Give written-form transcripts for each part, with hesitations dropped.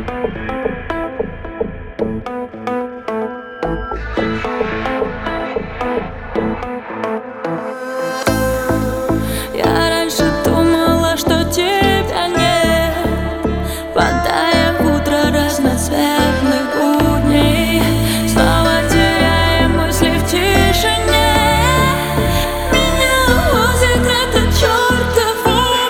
Я раньше думала, что тебя нет, падая в утро разноцветных будней, снова теряя мысли в тишине. Меня увозит этот чертов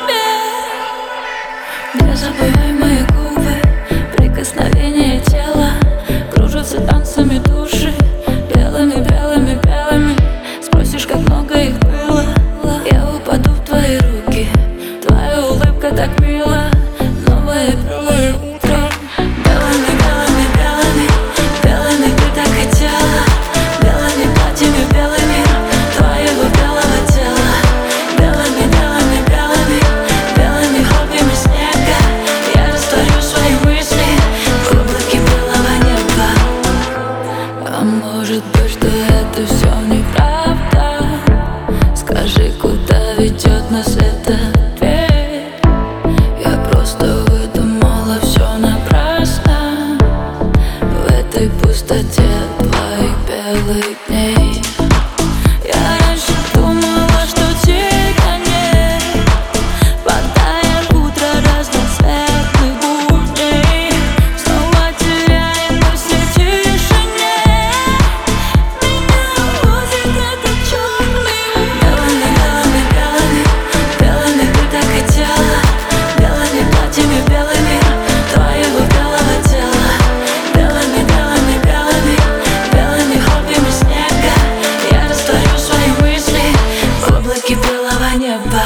Убер. Незабываемые губы, прикосновение тела, кружатся танцами души, белыми, белыми, белыми. Спросишь, как много их было, я упаду в твои руки. Твоя улыбка так мила, новое белое утро. Белыми, белыми, белыми, белыми ты так хотела, белыми платьями, белыми твоего белого тела. Белыми, белыми, белыми, белыми хлопьями снега я растворю свои мысли в облаке белого неба. А может быть, что это все неправда? Скажи, куда ведет нас эта дверь? Я просто выдумала все напрасно в этой пустоте твоих белых дней. Я раньше думала, что тебя нет, падая в утро разноцветных будней, снова теряя мысли в тишине. Меня увозит этот черный Убер. Белыми, белыми, белыми, белыми ты так хотела, белыми платьями, белыми твоего белого тела. Белыми, белыми, белыми, белыми хлопьями снега я растворю свои мысли в облаке белого неба.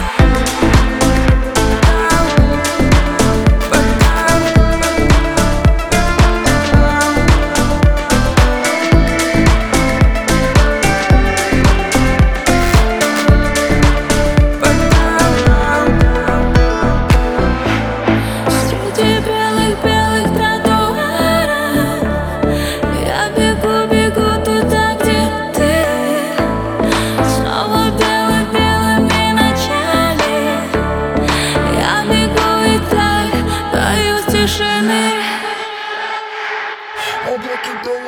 Среди белых-белых тротуаров я бегу, бегу туда, где ты. Снова белыми ночами я бегу и так боюсь тишины. Облаки белого